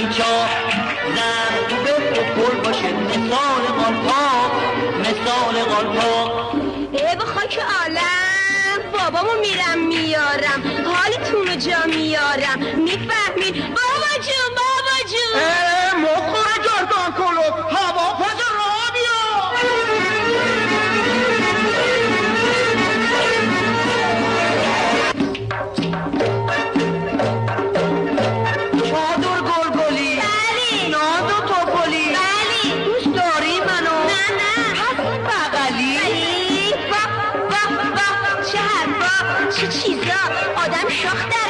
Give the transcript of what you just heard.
چاق زن تو به پل باشه مثال قالپاق مثال قالپاق. به خاک عالم بابامو میرم میارم حالتون رو جا میارم میفهمین بابا جون بابا جون. مخور گردان کلوب هوا پس را بیا. چادر گلگلی بلی ناز و توپلی بلی دوست داری منو؟ نه پس بغلی بلی واه واه واه چه حرفا چه چیزا آدم شاخ